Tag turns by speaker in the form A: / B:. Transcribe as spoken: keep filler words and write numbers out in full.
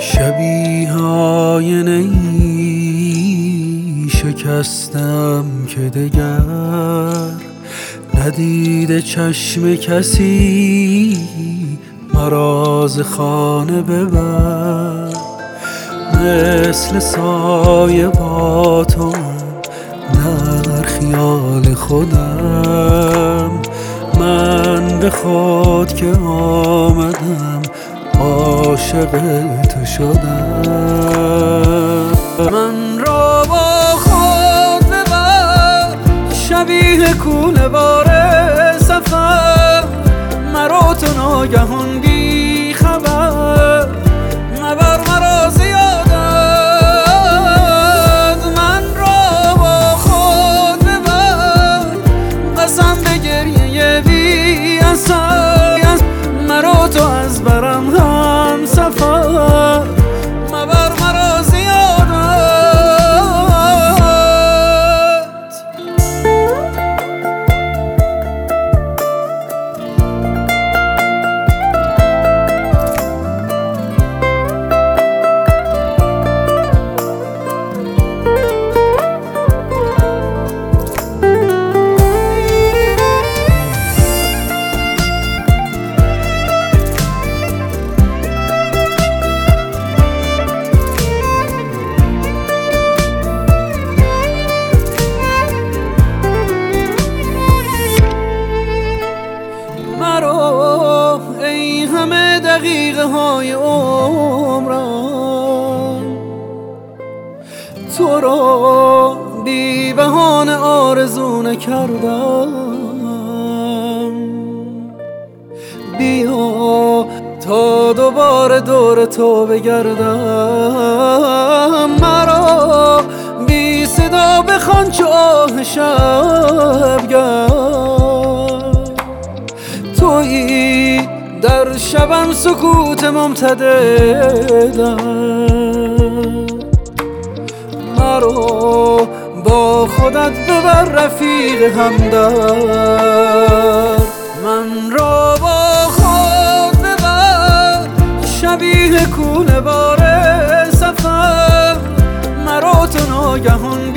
A: شبیه آینه ای شکستم که دگر ندیده چشم کسی مرا ز خانه ببر. مثل سایه با تو در خیال خودم، من به خود که آمدم عاشق تو شدم. من را با خود ببر شبیه کوله بار سفر، مرا تو ناگهان بی خبر مبر مرا زیادت. من را با خود ببر قسم به گریه بی اثر، مرا تو از برم هم سفر مبر مرا زیادت. مرا ای همه دقیقه های عمرم، تو را بی بهانه آرزو نکردم. بیا تا دوباره دور تو بگردم، مرا بی صدا بخوان چو آه شبگرد. تویی در شبم سکوت ممتددم، مرا با خودت ببر رفیق همدرد. من را با خود ببر شبیه کوله بار سفر، مرا تو ناگهان